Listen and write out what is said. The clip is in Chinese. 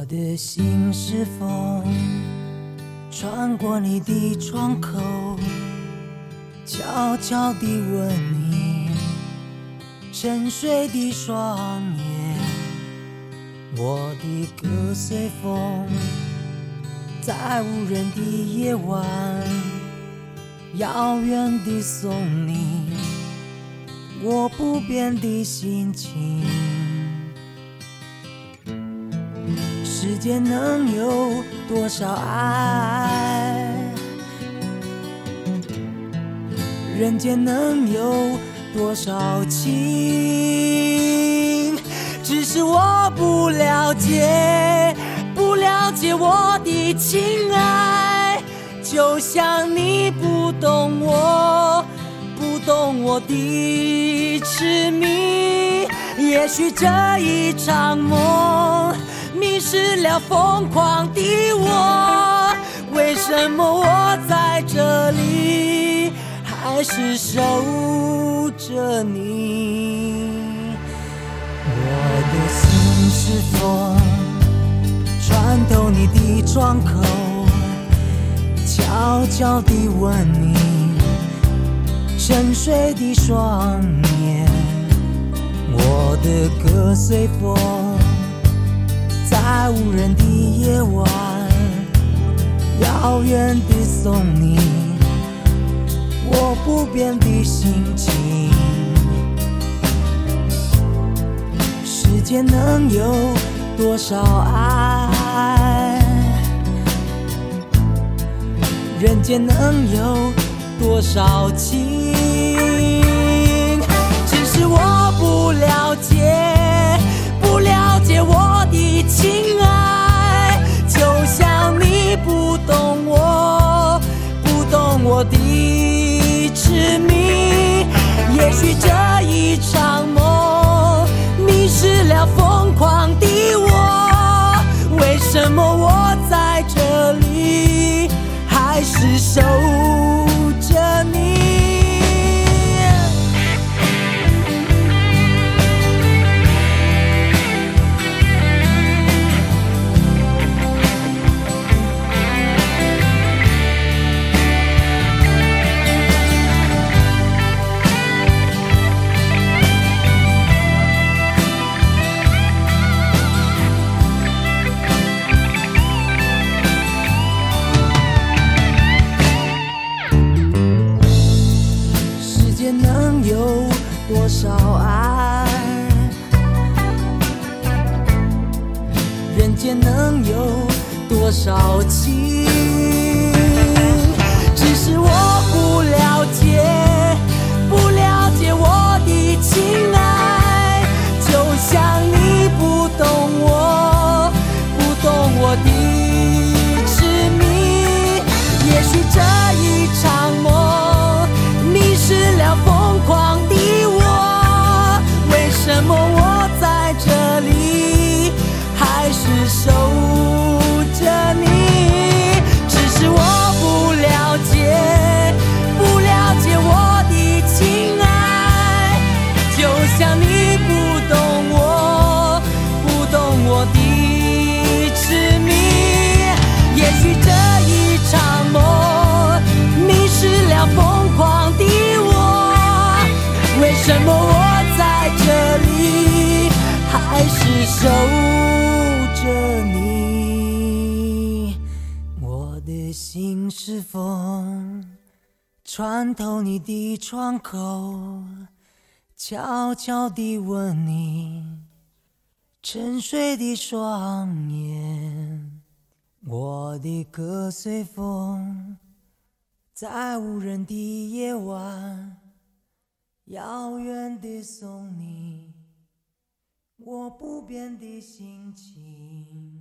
的心是风，穿过你的窗口，悄悄地问你沉睡的双眼。我的歌随风，在无人的夜晚，遥远地送你我不变的心情。世间能有多少爱，人间能有多少情，只是我不了解，不了解我的情爱，就像你不懂我，不懂我的痴迷。也许这一场梦迷失了疯狂的我，为什么我在这里还是守着你？我的心是风，穿透你的窗口，悄悄地问你沉睡的双眼。我的歌随风，在无人的夜晚，遥远地送你我不变的心情。世间能有多少爱，人间能有多少情，只是我不了解，不了解我的情爱，就像你不懂我，不懂我的痴迷。也许这一场梦迷失了疯狂的我，为什么我在这里还是守着你？能有多少爱，人间能有多少情，只是我不了解，不了解我的情爱，就像你不懂我，不懂我的痴迷。也许这一场梦迷失了疯狂的我，为什么我在这里还是守着你？只是我不了解，不了解我的情爱，就像你不懂我，不懂我的痴迷。也许这一场梦迷失了疯狂的我，为什么我在这里还是守着你？我的心是风，穿透你的窗口，悄悄地问你沉睡的双眼。我的歌随风，在无人的夜晚，遥远地送你我不变的心情。